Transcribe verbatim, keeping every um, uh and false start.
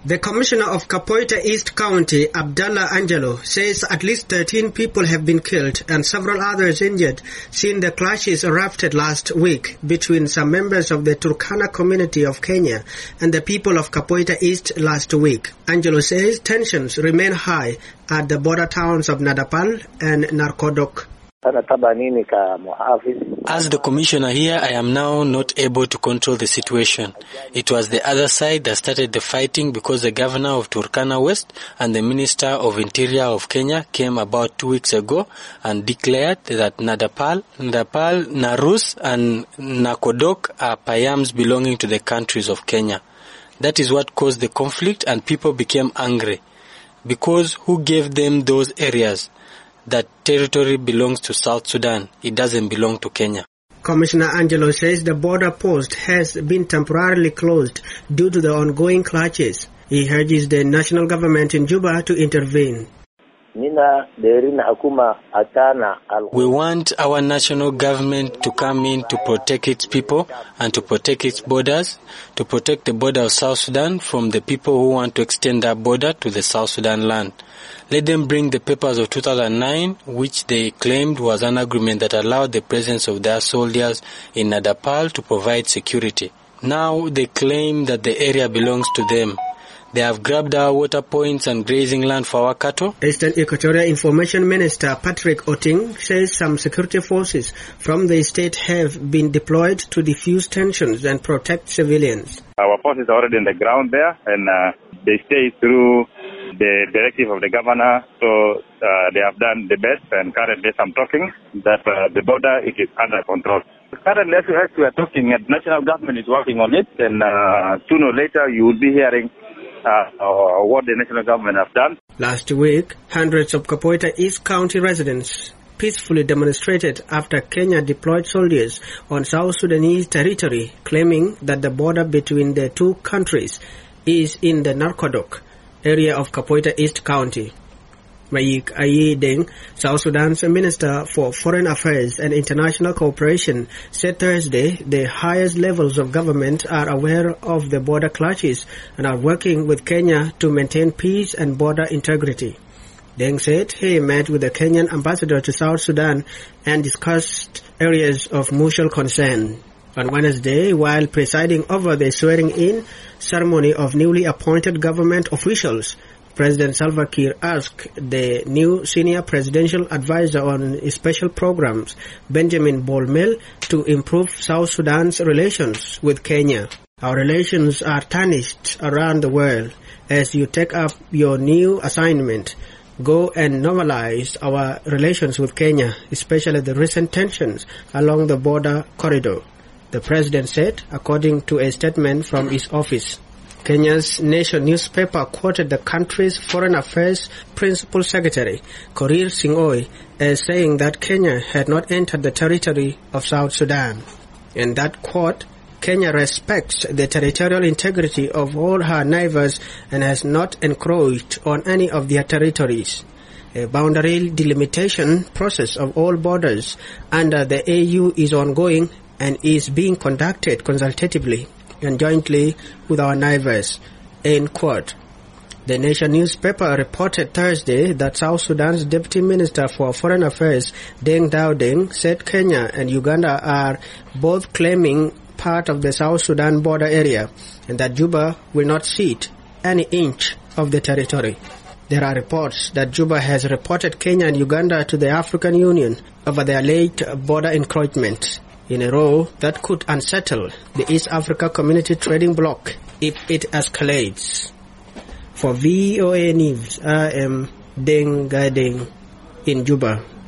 The Commissioner of Kapoita East County, Abdallah Angelo, says at least thirteen people have been killed and several others injured since the clashes erupted last week between some members of the Turkana community of Kenya and the people of Kapoita East last week. Angelo says tensions remain high at the border towns of Nadapal and Narkodok. As the commissioner here, I am now not able to control the situation. It was the other side that started the fighting because the governor of Turkana West and the minister of interior of Kenya came about two weeks ago and declared that Nadapal, Nadapal, Narus and Nakodok are payams belonging to the countries of Kenya. That is what caused the conflict, and people became angry because who gave them those areas? That territory belongs to South Sudan. It doesn't belong to Kenya. Commissioner Angelo says the border post has been temporarily closed due to the ongoing clashes. He urges the national government in Juba to intervene. We want our national government to come in to protect its people and to protect its borders, to protect the border of South Sudan from the people who want to extend that border to the South Sudan land. Let them bring the papers of two thousand nine, which they claimed was an agreement that allowed the presence of their soldiers in Nadapal to provide security. Now they claim that the area belongs to them. They have grabbed our water points and grazing land for our cattle. Eastern Equatorial Information Minister Patrick Oting says some security forces from the state have been deployed to defuse tensions and protect civilians. Our forces are already on the ground there, and uh, they stay through the directive of the governor, so uh, they have done the best, and currently I'm talking that uh, the border it is under control. Currently, as we are talking, the national government is working on it, and uh, sooner or later you will be hearing Uh, uh, what the national government have done. Last week, hundreds of Kapoita East County residents peacefully demonstrated after Kenya deployed soldiers on South Sudanese territory, claiming that the border between the two countries is in the Narkodok area of Kapoita East County. Mayik Ayi Deng, South Sudan's Minister for Foreign Affairs and International Cooperation, said Thursday the highest levels of government are aware of the border clashes and are working with Kenya to maintain peace and border integrity. Deng said he met with the Kenyan ambassador to South Sudan and discussed areas of mutual concern. On Wednesday, while presiding over the swearing-in ceremony of newly appointed government officials, President Salva Kiir asked the new senior presidential advisor on special programs, Benjamin Bolmel, to improve South Sudan's relations with Kenya. Our relations are tarnished around the world. As you take up your new assignment, go and normalize our relations with Kenya, especially the recent tensions along the border corridor, the president said, according to a statement from his office. Kenya's Nation newspaper quoted the country's Foreign Affairs Principal Secretary, Korir Sing'oei, as saying that Kenya had not entered the territory of South Sudan. In that quote, Kenya respects the territorial integrity of all her neighbors and has not encroached on any of their territories. A boundary delimitation process of all borders under the A U is ongoing and is being conducted consultatively and jointly with our neighbors, end quote. The Nation newspaper reported Thursday that South Sudan's Deputy Minister for Foreign Affairs, Deng Dawdeng, said Kenya and Uganda are both claiming part of the South Sudan border area and that Juba will not cede any inch of the territory. There are reports that Juba has reported Kenya and Uganda to the African Union over their late border encroachment, in a row that could unsettle the East Africa Community Trading Bloc if it escalates. For V O A News, I am Deng Gading in Juba.